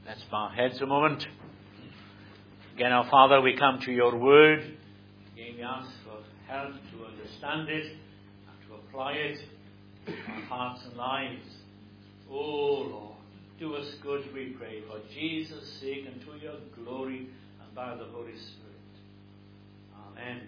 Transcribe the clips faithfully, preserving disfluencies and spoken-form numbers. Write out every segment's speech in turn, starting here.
Let's bow our heads a moment. Again, our Father, we come to your word. Again, we ask for help to understand it and to apply it in our hearts and lives. Oh, Lord, do us good, we pray, for Jesus' sake and to your glory and by the Holy Spirit. Amen.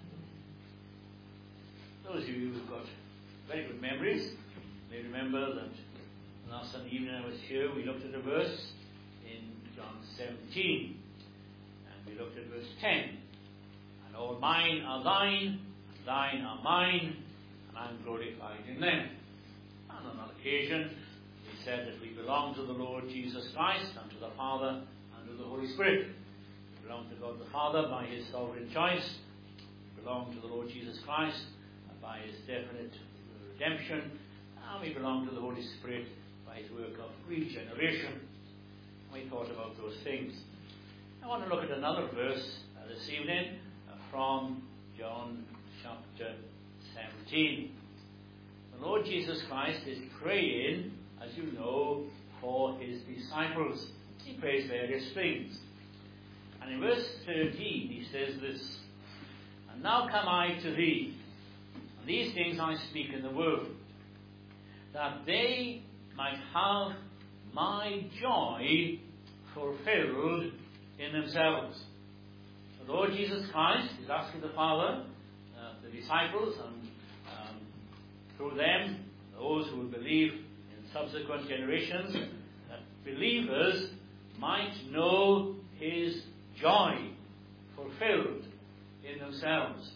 Those of you who've got very good memories may remember that last Sunday evening I was here, we looked at a verse in John seventeen, and we looked at verse ten. And all mine are thine, and thine are mine, and I am glorified in them. And on that occasion, we said that we belong to the Lord Jesus Christ, and to the Father, and to the Holy Spirit. We belong to God the Father by his sovereign choice. We belong to the Lord Jesus Christ by his definite redemption. And we belong to the Holy Spirit by his work of regeneration. We thought about those things. I want to look at another verse uh, this evening uh, from John chapter seventeen. The Lord Jesus Christ is praying, as you know, for his disciples. He prays various things. And in verse thirteen he says this, "And now come I to thee, and these things I speak in the world, that they might have my joy fulfilled in themselves." The Lord Jesus Christ is asking the Father, uh, the disciples, and um, through them, those who will believe in subsequent generations, that believers might know his joy fulfilled in themselves.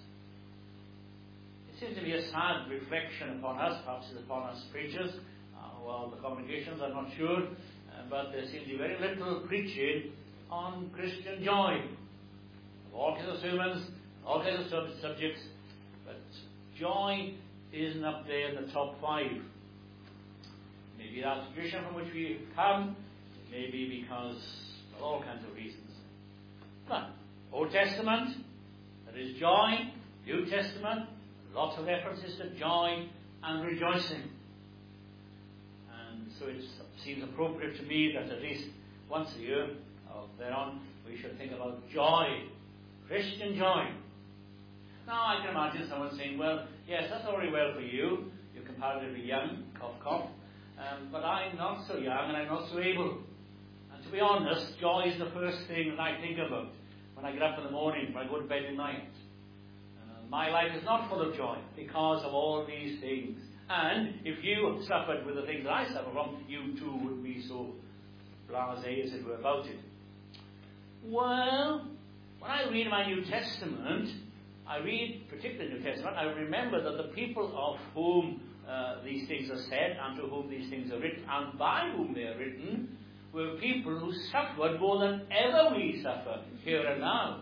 It seems to be a sad reflection upon us, perhaps upon us preachers, uh, well, the congregations, I'm not sure, uh, but there seems to be very little preaching on Christian joy. All kinds of sermons, all kinds of sub- subjects, but joy isn't up there in the top five. Maybe that's the tradition from which we come, maybe because of all kinds of reasons. But Old Testament, there is joy. New Testament, lots of references to joy and rejoicing. And so it seems appropriate to me that at least once a year, or thereon, we should think about joy, Christian joy. Now I can imagine someone saying, well, yes, that's all very well for you, you're comparatively young, cough cough, um, but I'm not so young and I'm not so able. And to be honest, joy is the first thing that I think about when I get up in the morning, when I go to bed at night. Uh, my life is not full of joy because of all these things. And if you suffered with the things that I suffer from, you too would be so blasé, as it were, about it. Well, when I read my New Testament, I read, particularly New Testament, I remember that the people of whom uh, these things are said, and to whom these things are written, and by whom they are written, were people who suffered more than ever we suffer here and now.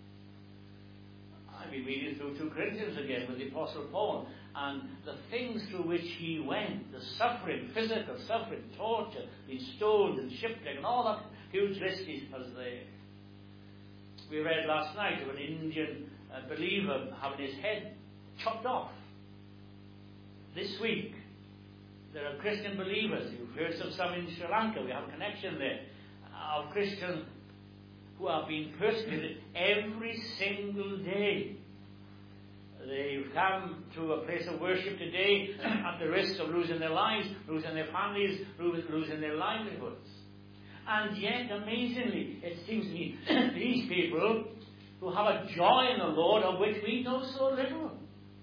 I've been reading through Second Corinthians again with the Apostle Paul, and the things through which he went, the suffering, physical suffering, torture, being stoned and shipwrecked, and all that huge list he has there. We read last night of an Indian uh, believer having his head chopped off. This week, there are Christian believers, you've heard of some in Sri Lanka, we have a connection there, of Christians who are being persecuted every single day. They've come to a place of worship today at the risk of losing their lives, losing their families, losing their livelihoods. And yet, amazingly, it seems to me, these people who have a joy in the Lord of which we know so little.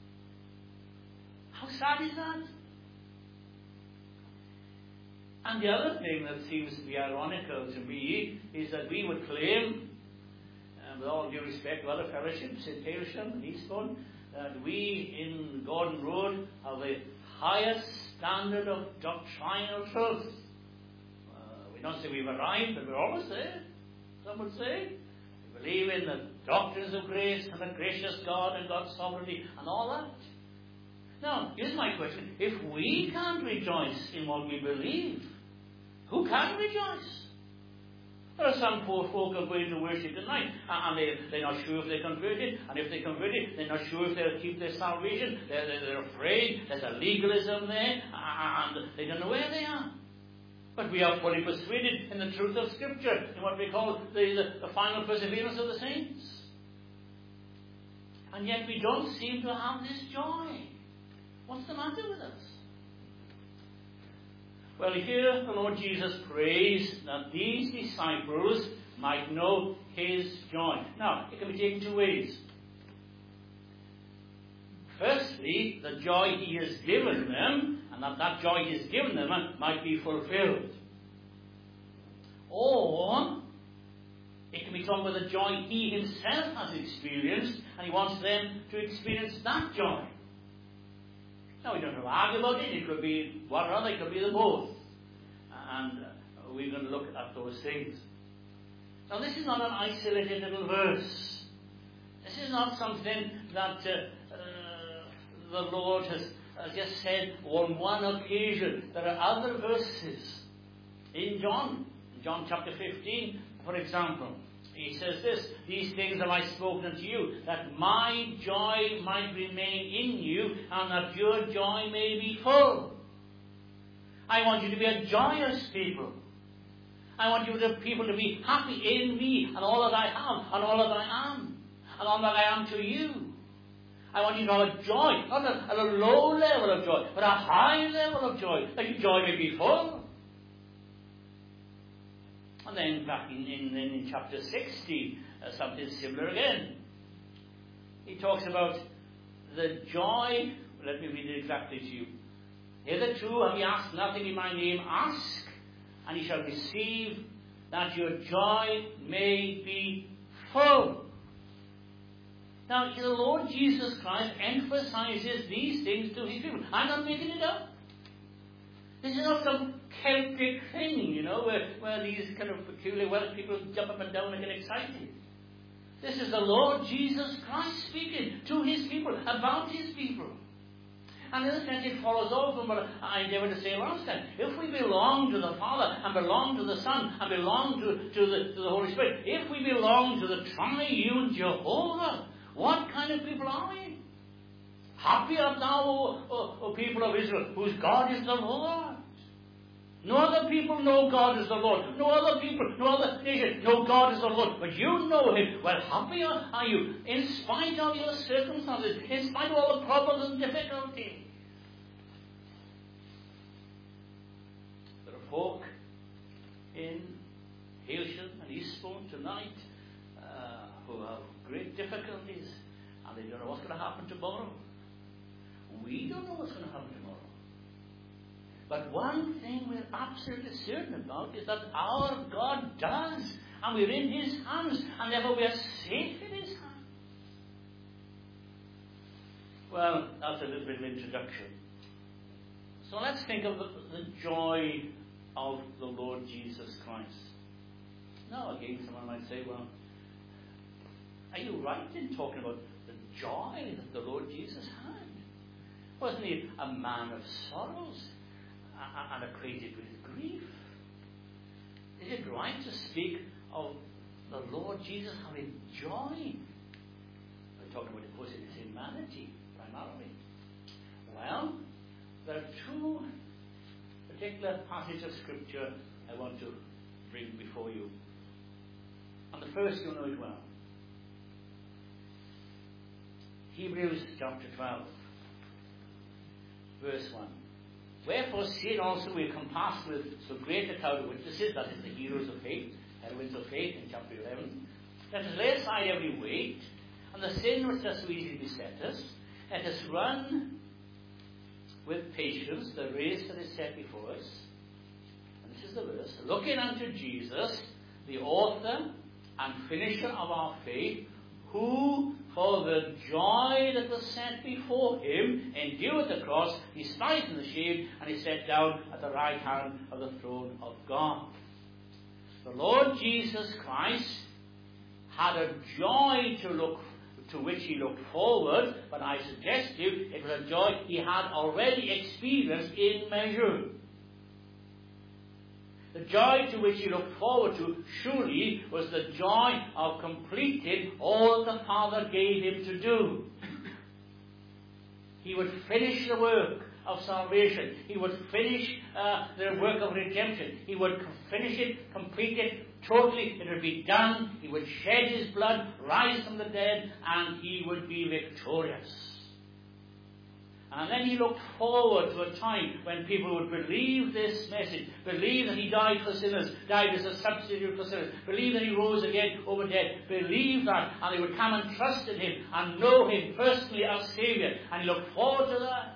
How sad is that? And the other thing that seems to be ironical to me is that we would claim, and with all due respect to other fellowships in Tailsham and Eastbourne, that we in Gordon Road have the highest standard of doctrinal truth. Uh, we don't say we've arrived, but we're almost there, some would say. We believe in the doctrines of grace and the gracious God and God's sovereignty and all that. Now, here's my question. If we can't rejoice in what we believe, who can rejoice? There are some poor folk who are going to worship tonight, and they, they're not sure if they're converted, and if they're converted, they're not sure if they'll keep their salvation. They're, they're, they're afraid. There's a legalism there, and they don't know where they are. But we are fully persuaded in the truth of Scripture, in what we call the, the, the final perseverance of the saints. And yet we don't seem to have this joy. What's the matter with us? Well, here the Lord Jesus prays that these disciples might know His joy. Now, it can be taken two ways. Firstly, the joy He has given them, and that that joy He has given them might be fulfilled. Or, it can be done with the joy He Himself has experienced, and He wants them to experience that joy. Now, we don't have to argue about it. It could be one or other, it could be the both. And uh, we're going to look at those things. Now, this is not an isolated little verse. This is not something that uh, uh, the Lord has uh, just said on one occasion. There are other verses in John. In John chapter fifteen, for example. He says this, these things have I spoken unto you, that my joy might remain in you, and that your joy may be full. I want you to be a joyous people. I want you to people to be happy in me, and all that I have, and all that I am, and all that I am to you. I want you to have a joy, not a, a low level of joy, but a high level of joy, that your joy may be full. And then back in, in, in chapter sixty, uh, something similar again. He talks about the joy. Let me read it exactly to you. Hitherto have ye asked nothing in my name. Ask, and ye shall receive, that your joy may be full. Now, the Lord Jesus Christ emphasizes these things to His people. I'm not making it up. This is not some Celtic thing, you know, where, where these kind of peculiar Welsh people jump up and down and get excited. This is the Lord Jesus Christ speaking to His people, about His people. And in a sense, it follows on from what I endeavored to say last time. If we belong to the Father, and belong to the Son, and belong to, to, the, to the Holy Spirit, if we belong to the triune Jehovah, what kind of people are we? Happy art thou, O, o, o people of Israel, whose God is the Lord. No other people know God is the Lord. No other people, no other nation know God is the Lord. But you know Him. Well, happy are you, in spite of your circumstances, in spite of all the problems and difficulties. There are folk in Hailsham and Eastbourne tonight uh, who have great difficulties, and they don't know what's going to happen tomorrow. We don't know what's going to happen tomorrow. But one thing we're absolutely certain about is that our God does, and we're in His hands, and therefore we are safe in His hands. Well, that's a little bit of introduction. So let's think of the, the joy of the Lord Jesus Christ. Now again, someone might say, well, are you right in talking about the joy that the Lord Jesus had? Wasn't He a man of sorrows and acquainted with grief? Is it right to speak of the Lord Jesus having joy? We're talking about, of course, His humanity primarily. Well, there are two particular passages of Scripture I want to bring before you. And the first, you know it well. Hebrews chapter twelve. Verse one. Wherefore, seeing also we are compassed with so great a cloud of witnesses, that is the heroes of faith, heroines of faith in chapter eleven, let us lay aside every weight, and the sin which does so easily beset us, let us run with patience the race that is set before us. And this is the verse. Looking unto Jesus, the author and finisher of our faith, who for the joy that was set before Him endured the cross, despising the shame, and is set down at the right hand of the throne of God. The Lord Jesus Christ had a joy to look to which He looked forward, but I suggest to you it was a joy He had already experienced in measure. The joy to which He looked forward to, surely, was the joy of completing all the Father gave Him to do. He would finish the work of salvation. He would finish uh, the work of redemption. He would finish it, complete it totally. It would be done. He would shed his blood, rise from the dead, and he would be victorious. And then he looked forward to a time when people would believe this message, believe that he died for sinners, died as a substitute for sinners, believe that he rose again over dead, believe that, and they would come and trust in him and know him personally as Saviour. And he looked forward to that.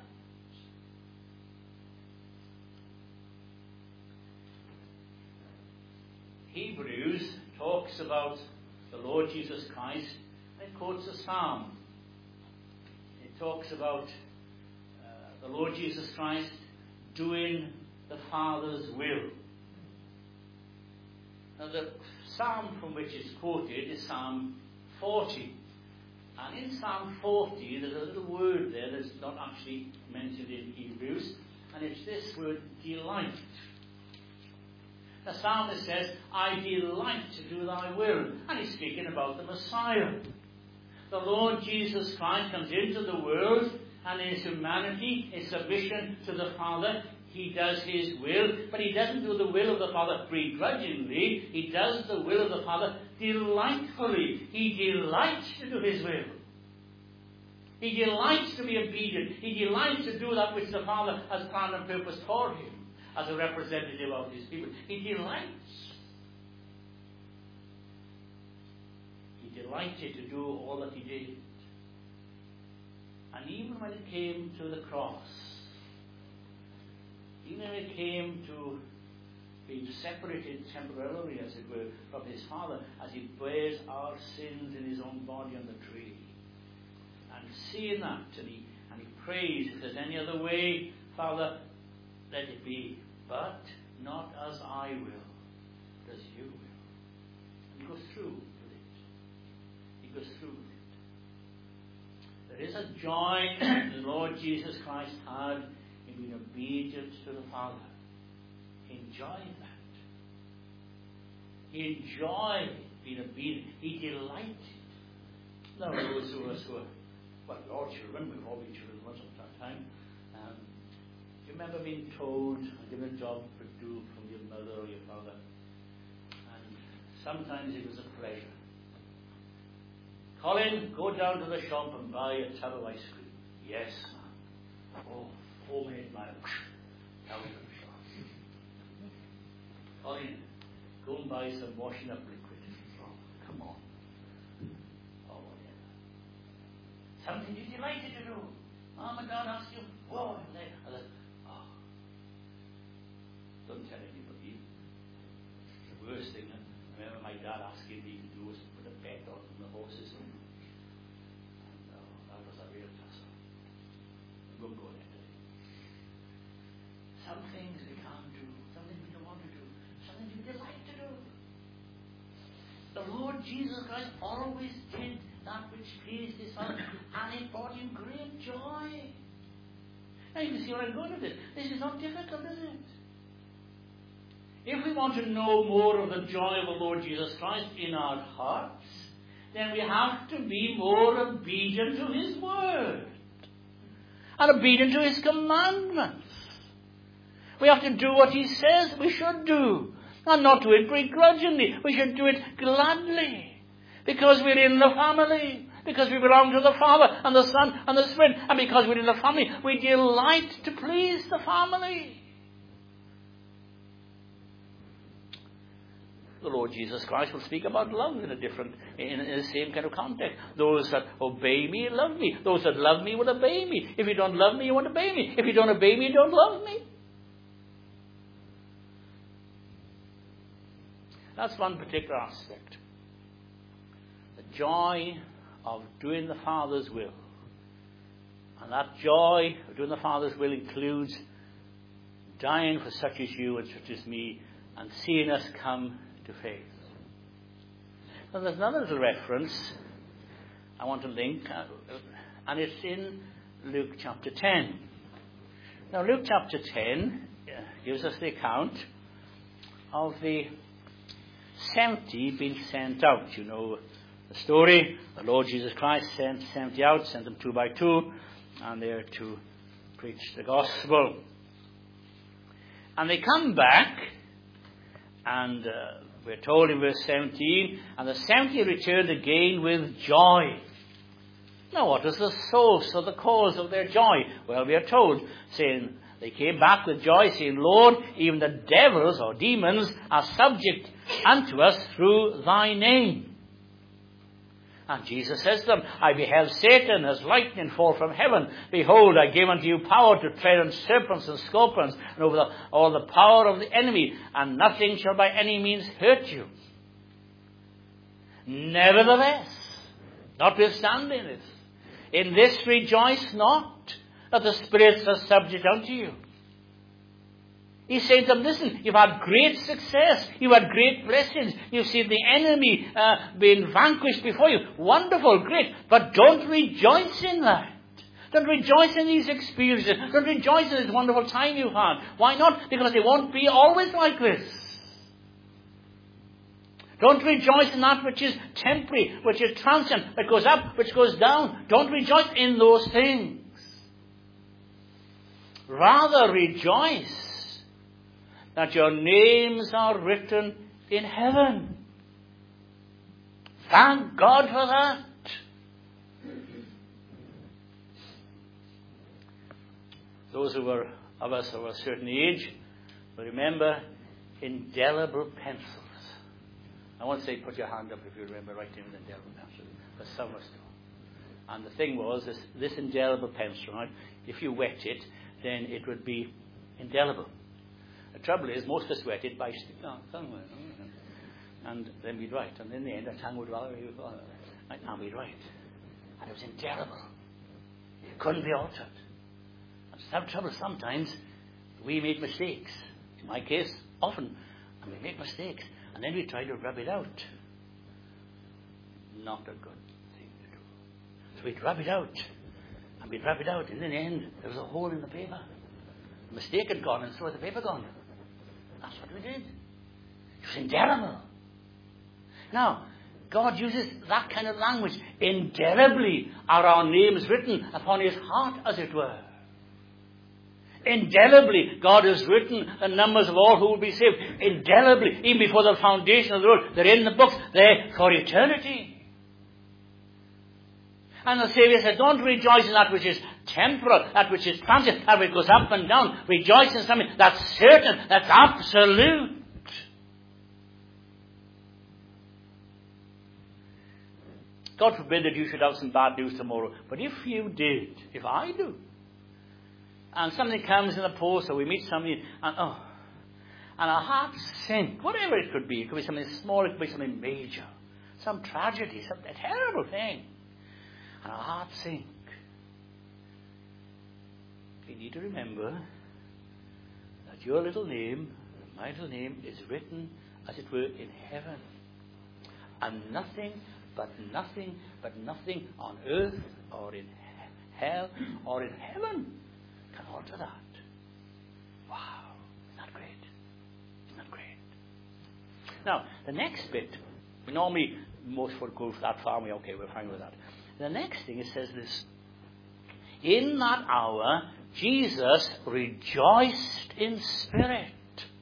Hebrews talks about the Lord Jesus Christ and it quotes a psalm. It talks about the Lord Jesus Christ doing the Father's will. Now the psalm from which it's quoted is Psalm forty. And in Psalm forty there's a little word there that's not actually mentioned in Hebrews, and it's this word delight. The psalmist says, I delight to do thy will. And he's speaking about the Messiah. The Lord Jesus Christ comes into the world, and in his humanity, in submission to the Father, he does his will. But he doesn't do the will of the Father begrudgingly. He does the will of the Father delightfully. He delights to do his will. He delights to be obedient. He delights to do that which the Father has planned and purposed for him as a representative of his people. He delights. He delighted to do all that he did. And even when it came to the cross, even when it came to being separated temporarily, as it were, from his Father, as he bears our sins in his own body on the tree, and seeing that, and he, and he prays, if there's any other way, Father, let it be, but not as I will, but as you will. And he goes through with it. He goes through with it. There is a joy the Lord Jesus Christ had in being obedient to the Father. He enjoyed that. He enjoyed being obedient. He delighted. Now, those who are, who are well, we're all children, we've all been children once upon a time. Um, do you remember being told, given a job to do from your mother or your father? And sometimes it was a pleasure. Colin, go down to the shop and buy a tub of ice cream. Yes, ma'am. Oh, four minute mile. Down to the shop. Colin, go and buy some washing up liquid. Oh, come on. Oh, whatever. Something you delighted to do. Mom and Dad ask you, oh, and then, and then, oh. Don't tell anybody. The worst thing, I remember my dad asking me to do was put a bet on the horses. Some things we can't do, some things we don't want to do, some things we delight to do. The Lord Jesus Christ always did that which pleased his Father, and it brought him great joy. Now you can see where I'm going with this. This is not difficult, is it? If we want to know more of the joy of the Lord Jesus Christ in our hearts, then we have to be more obedient to his word and obedient to his commandments. We have to do what he says we should do, and not do it begrudgingly. We should do it gladly, because we're in the family, because we belong to the Father and the Son and the Spirit, and because we're in the family, we delight to please the family. The Lord Jesus Christ will speak about love in a different, in, in the same kind of context. Those that obey me love me. Those that love me will obey me. If you don't love me, you won't obey me. If you don't obey me, you don't love me. That's one particular aspect. The joy of doing the Father's will. And that joy of doing the Father's will includes dying for such as you and such as me, and seeing us come to faith. Now there's another little reference I want to link, uh, and it's in Luke chapter ten. Now Luke chapter ten uh, gives us the account of the seventy being sent out. You know the story. The Lord Jesus Christ sent seventy out, sent them two by two, and they're to preach the gospel. And they come back, and uh, we're told in verse seventeen, and the seventy returned again with joy. Now, what was the source or the cause of their joy? Well, we are told, saying, they came back with joy, saying, Lord, even the devils or demons are subject unto us through thy name. And Jesus says to them, I beheld Satan as lightning fall from heaven. Behold, I gave unto you power to tread on serpents and scorpions, and over the, all the power of the enemy, and nothing shall by any means hurt you. Nevertheless, notwithstanding this, in this rejoice not, that the spirits are subject unto you. He's saying to them, listen, you've had great success. You've had great blessings. You've seen the enemy uh, being vanquished before you. Wonderful, great. But don't rejoice in that. Don't rejoice in these experiences. Don't rejoice in this wonderful time you've had. Why not? Because it won't be always like this. Don't rejoice in that which is temporary, which is transient, that goes up, which goes down. Don't rejoice in those things. Rather rejoice that your names are written in heaven. Thank God for that. Those who were of us of a certain age will remember indelible pencils. I won't say put your hand up if you remember writing with indelible pencil, but some of us do. And the thing was, this, this indelible pencil, right, if you wet it, then it would be indelible. The trouble is, most of us wet it by sticking on somewhere, and then we'd write. And in the end, our tongue would rather be and we'd write. And it was indelible. It couldn't be altered. And some trouble sometimes, we made mistakes. In my case, often, and we make mistakes. And then we try to rub it out. Not a good thing to do. So we'd rub it out. And we'd rub it out. And in the end, there was a hole in the paper. The mistake had gone, and so had the paper gone. That's what we did. It was indelible. Now, God uses that kind of language. Indelibly are our names written upon his heart, as it were. Indelibly, God has written the numbers of all who will be saved. Indelibly, even before the foundation of the world. They're in the books. They're for eternity. And the Savior said, don't rejoice in that which is temporal, that which is transient, that which goes up and down. Rejoice in something that's certain, that's absolute. God forbid that you should have some bad news tomorrow. But if you did, if I do, and something comes in the post, or we meet somebody, and oh, and our hearts sink, whatever it could be. It could be something small, it could be something major, some tragedy, some a terrible thing. And our hearts sink. We need to remember that your little name, my little name, is written, as it were, in heaven. And nothing, but nothing, but nothing on earth, or in hell, or in heaven can alter that. Wow. Isn't that great? Isn't that great? Now, the next bit, we normally, most folk go that far, we okay, we're fine with that. The next thing, it says this. In that hour, Jesus rejoiced in spirit.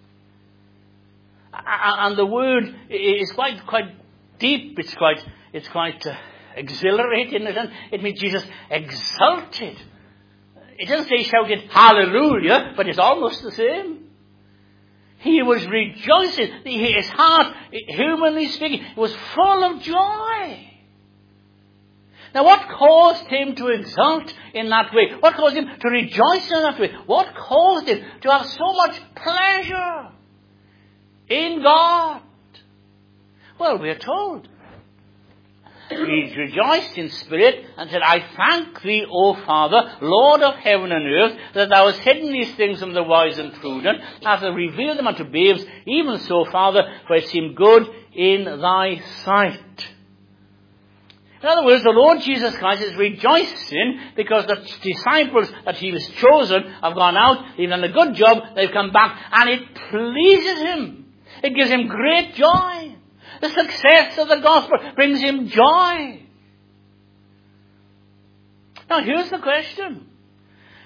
And the word is quite, quite deep. It's quite, it's quite uh, exhilarating. It means Jesus exulted. It doesn't say he shouted hallelujah, but it's almost the same. He was rejoicing. His heart, humanly speaking, was full of joy. Now, what caused him to exult in that way? What caused him to rejoice in that way? What caused him to have so much pleasure in God? Well, we are told. He rejoiced in spirit and said, I thank thee, O Father, Lord of heaven and earth, that thou hast hidden these things from the wise and prudent, hast revealed them unto babes. Even so, Father, for it seemed good in thy sight. In other words, the Lord Jesus Christ is rejoicing because the disciples that he was chosen have gone out, they've done a good job, they've come back, and it pleases him. It gives him great joy. The success of the gospel brings him joy. Now here's the question.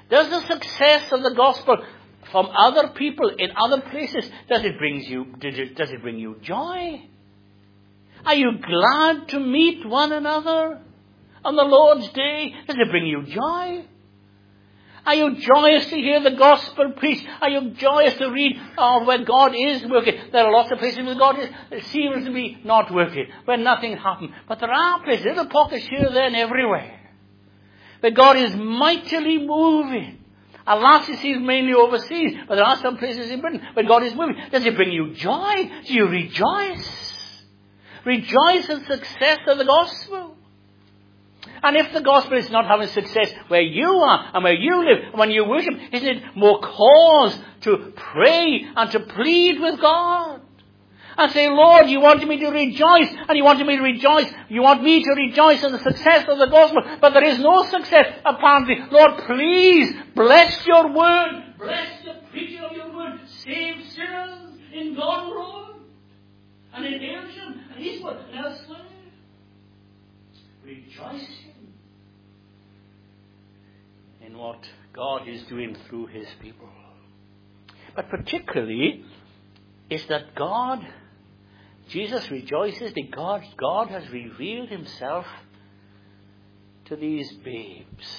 Does the success of the gospel from other people in other places, does it bring you, does it bring you joy? Are you glad to meet one another on the Lord's day? Does it bring you joy? Are you joyous to hear the gospel preached? Are you joyous to read of where God is working? There are lots of places where God is, seems to be not working, where nothing happened. But there are places, little pockets here, there, and everywhere, where God is mightily moving. Alas, it seems mainly overseas, but there are some places in Britain where God is moving. Does it bring you joy? Do you rejoice? Rejoice in the success of the gospel. And if the gospel is not having success where you are and where you live and when you worship, isn't it more cause to pray and to plead with God? And say, Lord, you wanted me to rejoice, and you wanted me to rejoice. You want me to rejoice in the success of the gospel, but there is no success apparently. Lord, please bless your word. Bless the preaching of your word. Save sinners in Gordon Road and in Ayrsham and Eastwood and elsewhere. Rejoicing in what God is doing through his people. But particularly is that God, Jesus rejoices that God, God has revealed himself to these babes,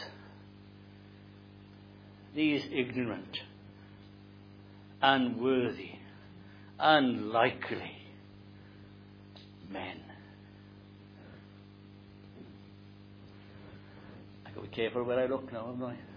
these ignorant, unworthy, unlikely men. I've got to be careful where I look now, haven't I?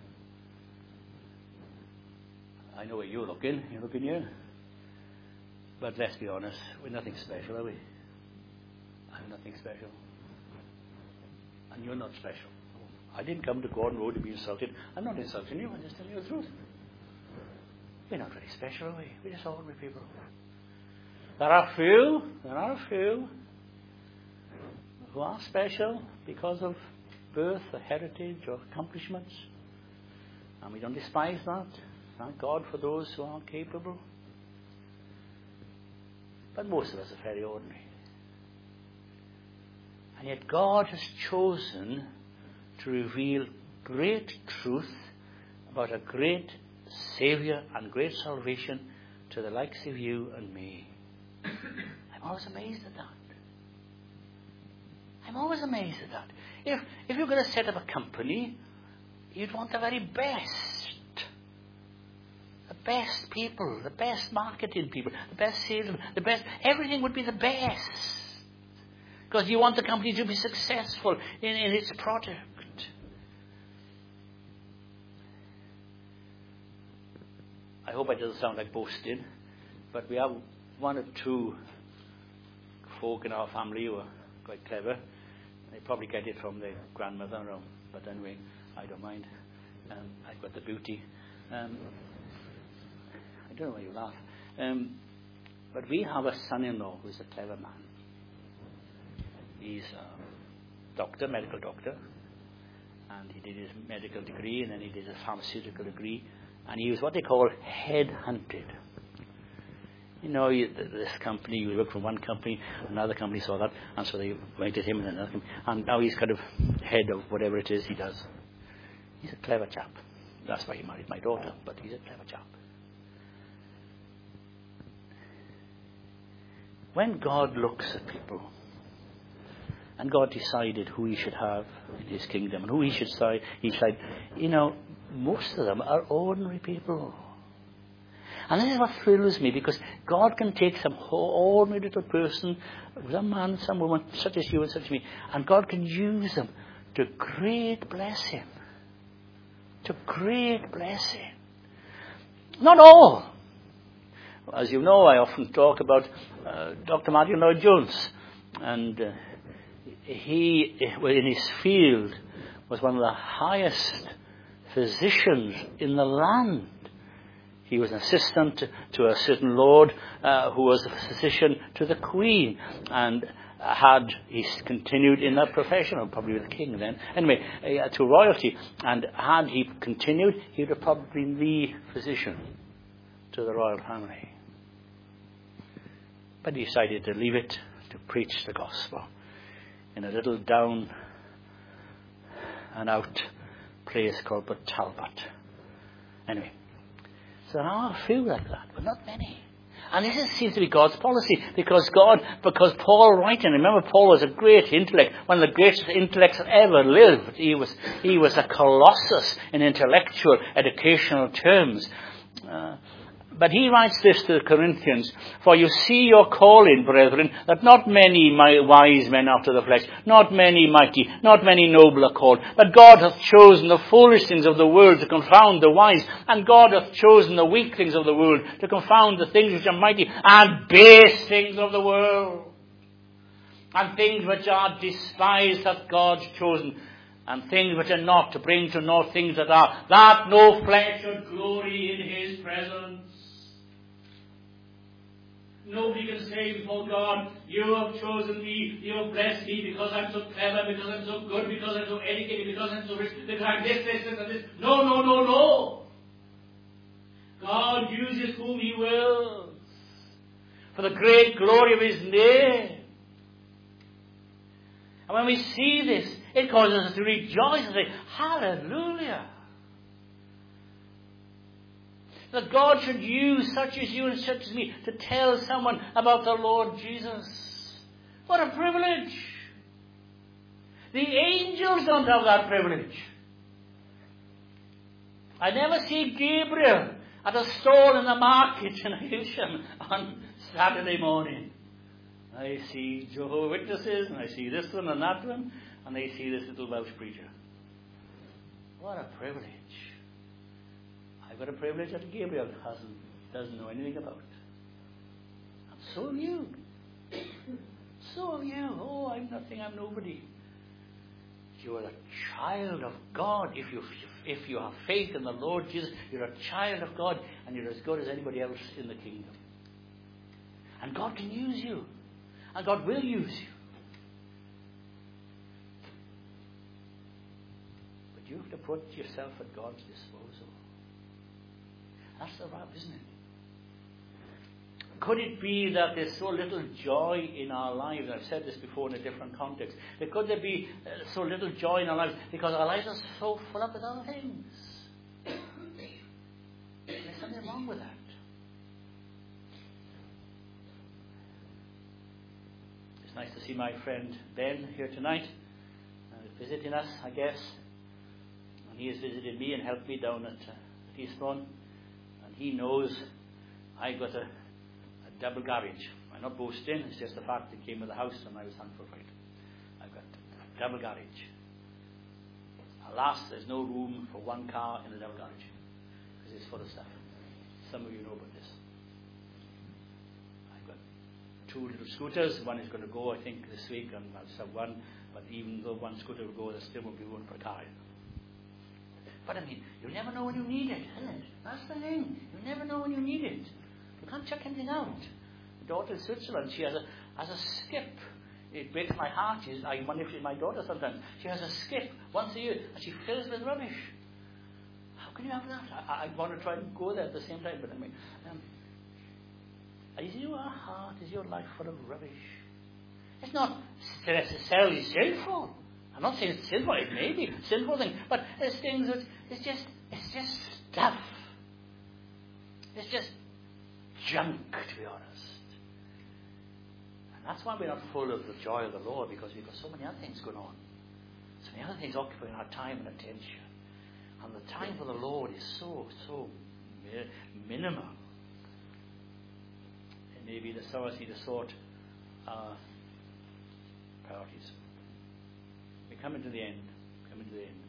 I know where you're looking. You're looking here. But let's be honest, we're nothing special, are we? I'm nothing special. And you're not special. I didn't come to Gordon Road to be insulted. I'm not insulting you, I'm just telling you the truth. We're not very special, are we? We're just ordinary people. There are few, there are few who are special because of birth or heritage or accomplishments. And we don't despise that. Thank God for those who are capable. But most of us are very ordinary. And yet God has chosen to reveal great truth about a great Saviour and great salvation to the likes of you and me. I'm always amazed at that. I'm always amazed at that. If, if you're going to set up a company, you'd want the very best. The best people, the best marketing people, the best salesmen, the best, everything would be the best. Because you want the company to be successful in, in its product. I hope it doesn't sound like boasting, but we have one or two folk in our family who are quite clever. They probably get it from their grandmother, or, but anyway, I don't mind. Um, I've got the beauty. Um, I don't know why you laugh. Um, but we have a son-in-law who's a clever man. He's a doctor, medical doctor. And he did his medical degree, and then he did a pharmaceutical degree. And he was what they call head-hunted. You know, you, this company, you work for one company, another company saw that, and so they invited him in another company. And now he's kind of head of whatever it is he does. He's a clever chap. That's why he married my daughter, but he's a clever chap. When God looks at people, and God decided who he should have in his kingdom, and who he should say, he said, you know, most of them are ordinary people. And this is what thrills me, because God can take some ordinary little person, some man, some woman, such as you and such as me, and God can use them to great blessing. To great blessing. Not all. As you know, I often talk about uh, Doctor Martin Lloyd-Jones, and uh, he, in his field, was one of the highest physicians in the land. He was an assistant to, to a certain lord uh, who was a physician to the Queen, and had he continued in that profession, or probably the king then, anyway, uh, to royalty, and had he continued, he would have probably been the physician to the royal family. But he decided to leave it to preach the gospel in a little down and out place called Port Talbot. Anyway, so there are a few like that, but not many. And this is, seems to be God's policy, because God, because Paul writing, remember Paul was a great intellect, one of the greatest intellects that ever lived. He was, he was a colossus in intellectual, educational terms. Uh, But he writes this to the Corinthians, for you see your calling, brethren, that not many wise men after the flesh, not many mighty, not many noble are called, but God hath chosen the foolish things of the world to confound the wise, and God hath chosen the weak things of the world to confound the things which are mighty, and base things of the world, and things which are despised hath God chosen, and things which are not, to bring to naught things that are, that no flesh should glory in his presence. Nobody can say before God, you have chosen me, you have blessed me because I'm so clever, because I'm so good, because I'm so educated, because I'm so rich, because I'm this, this, this, and this. No, no, no, no. God uses whom he wills for the great glory of his name. And when we see this, it causes us to rejoice and say, hallelujah. That God should use such as you and such as me to tell someone about the Lord Jesus. What a privilege. The angels don't have that privilege. I never see Gabriel at a stall in the market in Hilsham on Saturday morning. I see Jehovah's Witnesses, and I see this one and that one, and I see this little Welsh preacher. What a privilege. I've got a privilege that Gabriel hasn't, doesn't know anything about. And so have you. So have you. Oh, I'm nothing, I'm nobody. You are a child of God. If you, if you have faith in the Lord Jesus, you're a child of God, and you're as good as anybody else in the kingdom. And God can use you. And God will use you. But you have to put yourself at God's disposal. That's the rub, isn't it? Could it be that there's so little joy in our lives? I've said this before in a different context. But could there be uh, so little joy in our lives because our lives are so full up with other things? There's something wrong with that. It's nice to see my friend Ben here tonight, uh, visiting us, I guess. And he has visited me and helped me down at uh, Eastbourne. He knows I got a, a double garage. I'm not boasting, it's just the fact it came with the house and I was thankful for it. I've got a double garage. Alas, there's no room for one car in the double garage because it's full of stuff. Some of you know about this. I've got two little scooters. One is going to go, I think, this week, and I'll just have one. But even though one scooter will go, there still won't be room for a car. But I mean, you never know when you need it, isn't it? That's the thing. You never know when you need it. You can't check anything out. My daughter in Switzerland, she has a has a skip. It breaks my heart. She's, I wonder if she's my daughter sometimes. She has a skip once a year, and she fills with rubbish. How can you have that? I, I want to try and go there at the same time, but I mean, um, is your heart, is your life full of rubbish? It's not necessarily sinful. I'm not saying it's sinful. It may be a sinful thing, but there's things that it's just it's just stuff. It's just junk, to be honest. And that's why we're not full of the joy of the Lord, because we've got so many other things going on. So many other things occupying our time and attention. And the time for the Lord is so, so minimal. And maybe the some of us need to sort our priorities. We're coming to the end. Coming to the end.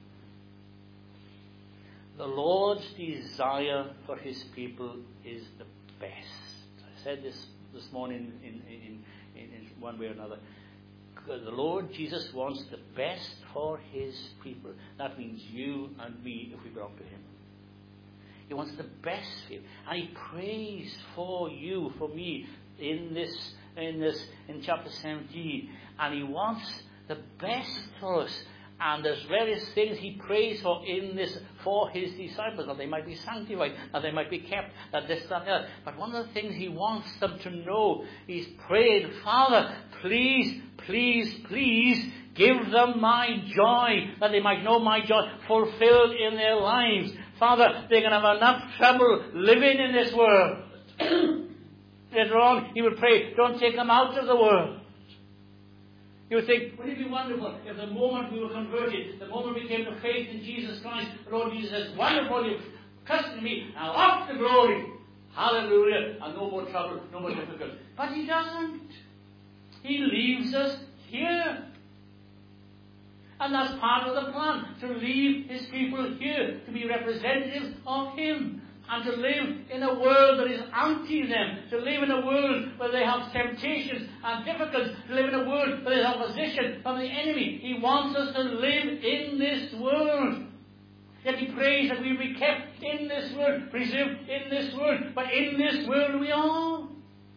The Lord's desire for his people is the best. I said this this morning in, in, in, in one way or another. The Lord Jesus wants the best for his people. That means you and me if we belong to him. He wants the best for you. And he prays for you, for me, in this, in this, in chapter seventeen. And he wants the best for us. And there's various things he prays for in this for his disciples, that they might be sanctified, that they might be kept, that this, that, that. But one of the things he wants them to know, he's praying, Father, please, please, please Give them my joy, that they might know my joy fulfilled in their lives. Father, they're going to have enough trouble living in this world. Later on, he would pray, don't take them out of the world. You would think, wouldn't it be wonderful if the moment we were converted, the moment we came to faith in Jesus Christ, the Lord Jesus says, wonderful, you've trusted me, now off to glory. Hallelujah. And no more trouble, no more difficulty. But he doesn't. He leaves us here. And that's part of the plan, to leave his people here, to be representatives of him, and to live in a world that is anti them, to live in a world where they have temptations and difficulties, to live in a world where there's opposition from the enemy. He wants us to live in this world. Yet he prays that we will be kept in this world, preserved in this world, but in this world we are.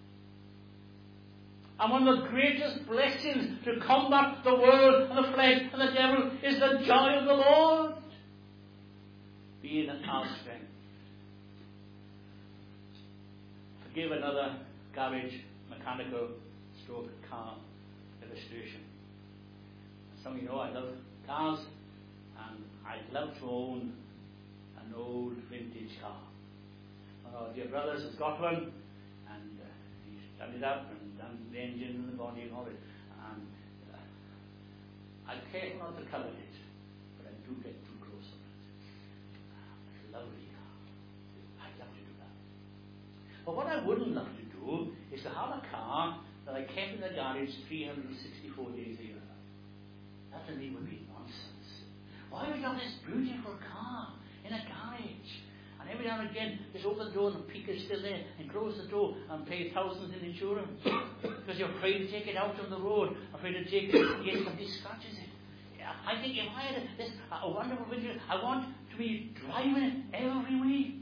And one of the greatest blessings to combat the world and the flesh and the devil is the joy of the Lord being our strength. Forgive another garage, mechanical, stroke, car illustration. Some of you know I love cars, and I'd love to own an old vintage car. One of our dear brothers has got one, and uh, he's done it up and done the engine and the body and all it. And uh, I'm careful not to covet it, but I do get too close on it. It's a lovely car. I'd love to do that. But what I wouldn't love to do is to have a car that I kept in the garage three hundred sixty-four days a year. That to me would be nonsense. Why would you have this beautiful car in a garage? And every now and again, just open the door and the peak is still there, and close the door and pay thousands in insurance. Because you're afraid to take it out on the road, afraid to take it in case somebody scratches it. Yeah, I think if I had a, this, a wonderful winter, I want to be driving it every week.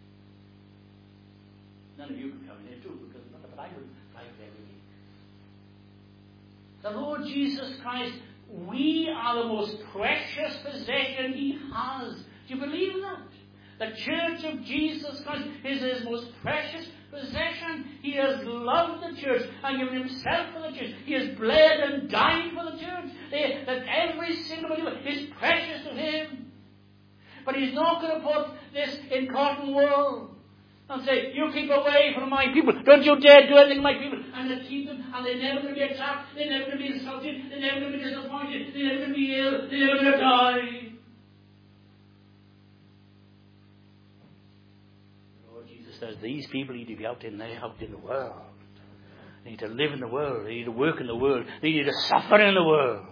None of you can come in here too, because but I would drive it every week. The Lord Jesus Christ, we are the most precious possession he has. Do you believe that? The church of Jesus Christ is his most precious possession. He has loved the church and given himself for the church. He has bled and died for the church. They, that every single believer is precious to him. But he's not going to put this in cotton wool and say, you keep away from my people. Don't you dare do anything to my people. And they keep them, and they're never going to be attacked. They're never going to be insulted. They're never going to be disappointed. They're never going to be ill. They're never going to die. Says these people need to be out in there, out in the world. They need to live in the world. They need to work in the world. They need to suffer in the world.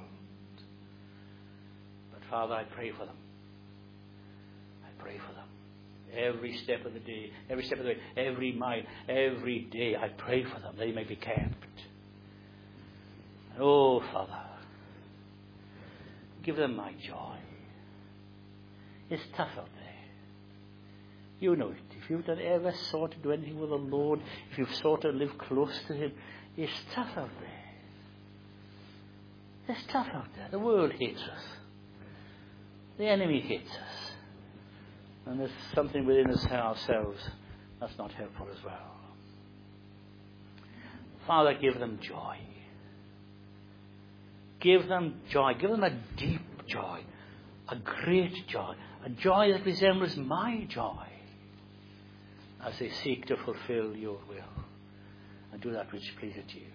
But Father, I pray for them. I pray for them. Every step of the day, every step of the way, every mile, every day, I pray for them. They may be kept. And oh, Father, give them my joy. It's tough out there. You know it. If you've done, ever sought to do anything with the Lord, if you've sought to live close to him, it's tough out there. It's tough out there. The world hates us. The enemy hates us. And there's something within us ourselves that's not helpful as well. Father, give them joy. Give them joy. Give them a deep joy. A great joy. A joy that resembles my joy, as they seek to fulfill your will and do that which pleaseth you.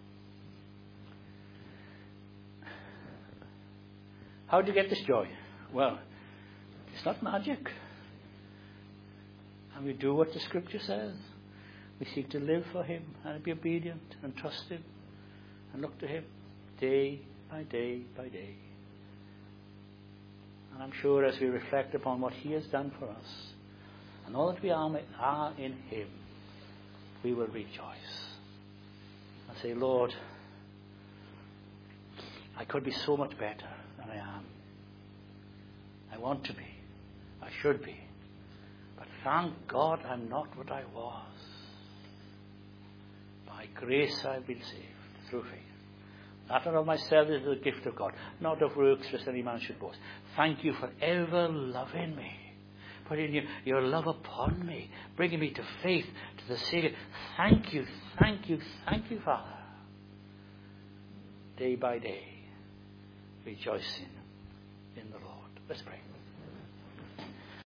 How do you get this joy? Well, it's not magic. And we do what the scripture says. We seek to live for him and be obedient and trust him and look to him day by day by day. And I'm sure as we reflect upon what he has done for us, and all that we are, are in him, we will rejoice and say, Lord, I could be so much better than I am. I want to be. I should be. But thank God I'm not what I was. By grace I've been saved through faith. Not of myself, it is the gift of God. Not of works, lest any man should boast. Thank you for ever loving me. Putting your, your love upon me, bringing me to faith, to the Savior. Thank you, thank you, thank you, Father. Day by day, rejoicing in the Lord. Let's pray.